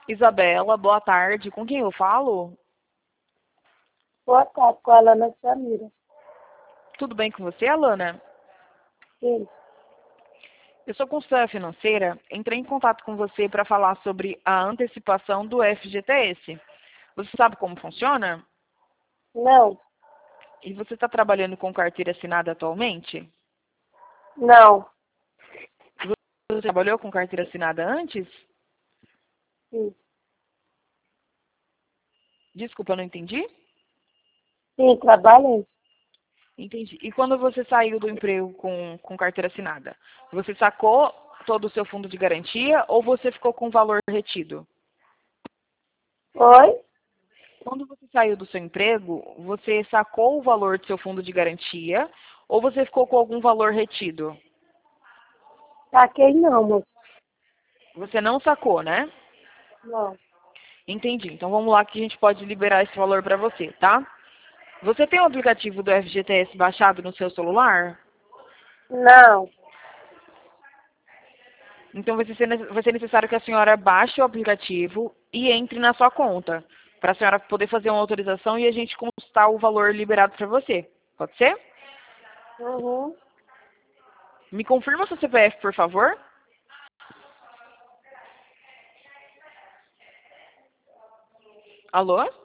Isabela, boa tarde. Com quem eu falo? Boa tarde, com a Alana Samira. Tudo bem com você, Alana? Sim. Eu sou consultora financeira. Entrei em contato com você para falar sobre a antecipação do FGTS. Você sabe como funciona? Não, E você está trabalhando com carteira assinada atualmente? não, Você trabalhou com carteira assinada antes? sim. Desculpa, não entendi? Sim, trabalhei. Entendi. E quando você saiu do emprego com carteira assinada, você sacou todo o seu fundo de garantia ou você ficou com o valor retido? Oi? Quando você saiu do seu emprego, você sacou o valor do seu fundo de garantia ou você ficou com algum valor retido? Saquei não, moço. Você não sacou, né? Não, Entendi. Então vamos lá que a gente pode liberar esse valor para você, tá? Você tem o aplicativo do FGTS baixado no seu celular? não. Então vai ser necessário que a senhora baixe o aplicativo e entre na sua conta, para a senhora poder fazer uma autorização e a gente consultar o valor liberado para você. Pode ser? Uhum. Me confirma seu CPF, por favor. Alô?